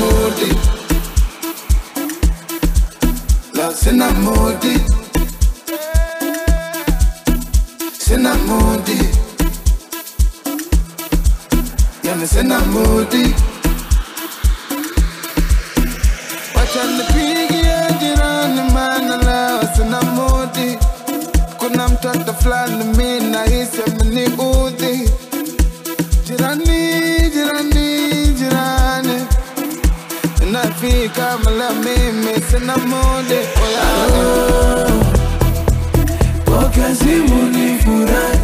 moody. Love, sina moody. Sina moody. Yani sina moody. Wacha nipigie jirani maana leo sina moody. Kuna mtoto fulani mimi nahisi ameniudhi. Jirani, jirani, jirani. Nafika mala mimi sina moody. Pokea simu nifurahi.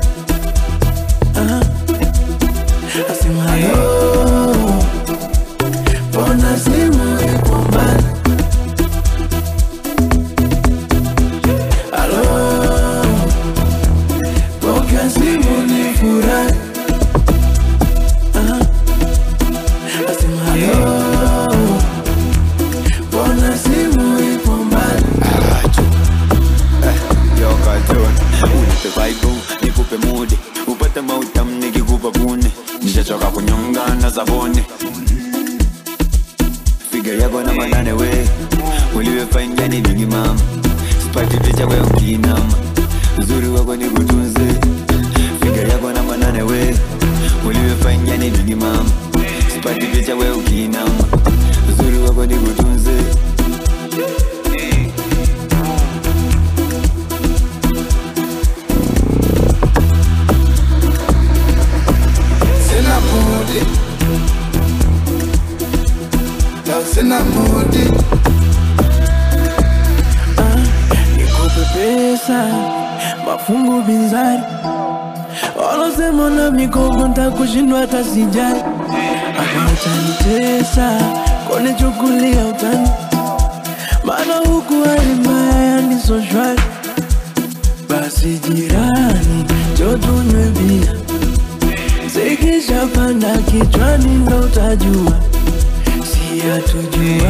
Asema hello. Pona simu ipo mbali. Hello. Pokea simu nifurahi. Asema hello. Pona simu ipo mbali. Yo cartoon, unipe vibe, nikupe mood, upate mautam nikikupa kune. Nishachoka kunyonga na zabone. Figure yako na manane we, uliwe fine yani bingi mama. Sipati picha we ukinama, uzuri wako ni kutunze. Figure yako na manane we, uliwe fine yani bingi mama. Sipati picha we ukinama, uzuri wako ni kutunze. Sina moody. Nikupe pesa, mafungu binzari. Walosema na mikogo nitakushindwa hata sijali. Acha nitesa, kone chukulia utani. Maana huku hali mbaya yani so shwari. Basi jirani, njoo tunywe bia. Zikisha panda kichwani ndo utajua. Si hatujui